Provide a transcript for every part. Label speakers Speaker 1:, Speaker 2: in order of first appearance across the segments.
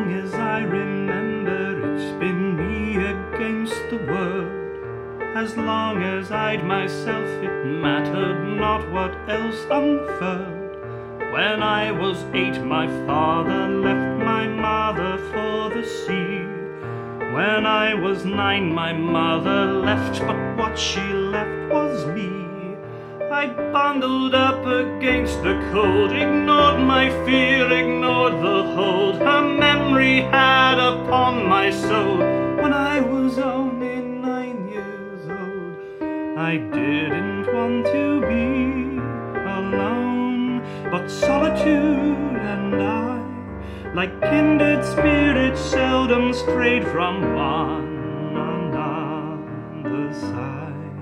Speaker 1: long as I remember, it's been me against the world. As long as I'd myself, it mattered not what else unfurled. When I was 8, my father left my mother for the sea. When I was 9, my mother left, but what she left was me. I bundled up against the cold, ignored my fear, ignored the hold her memory had upon my soul. When I was only 9 years old, I didn't want to be alone, but solitude and I, like kindred spirits, seldom strayed from one another's side.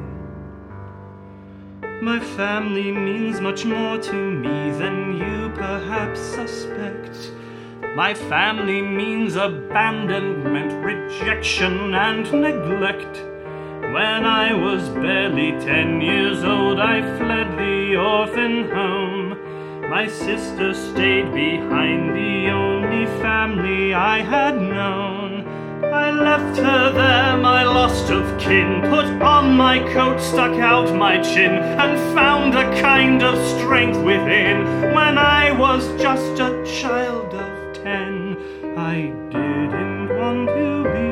Speaker 1: My family means much more to me than you perhaps suspect. My family means abandonment, rejection, and neglect. When I was barely 10 years old, I fled the orphan home. My sister stayed behind, the only family I had known. I left her there, my lost of kin, put on my coat, stuck out my chin, and found a kind of strength within. When I was just a child of 10, I didn't want to be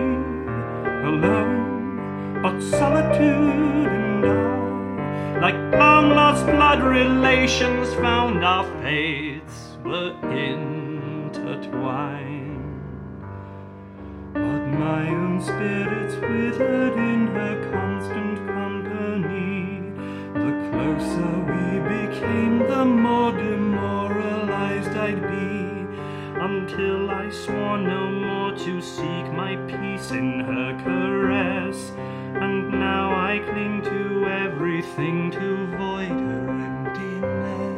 Speaker 1: alone, but solitude and I, like long-lost blood relations, found our fates were intertwined. But my own spirits withered in her constant company. The closer we became, the more demoralized I'd be, until I swore no more to seek my peace in her caress. And now I cling to everything to void her emptiness.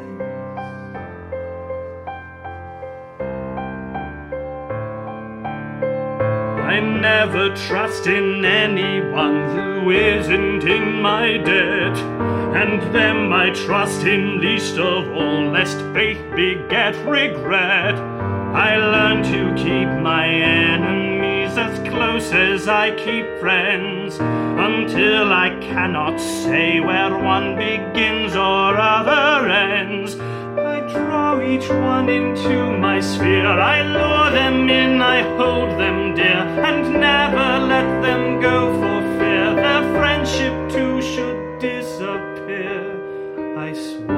Speaker 1: I never trust in anyone who isn't in my debt, and them I trust in least of all, lest faith beget regret. I learn to keep my enemies as close as I keep friends, until I cannot say where one begins or other ends. I draw each one into my sphere, I lure them in, I hold them dear, and never let them go for fear their friendship too should disappear. I swear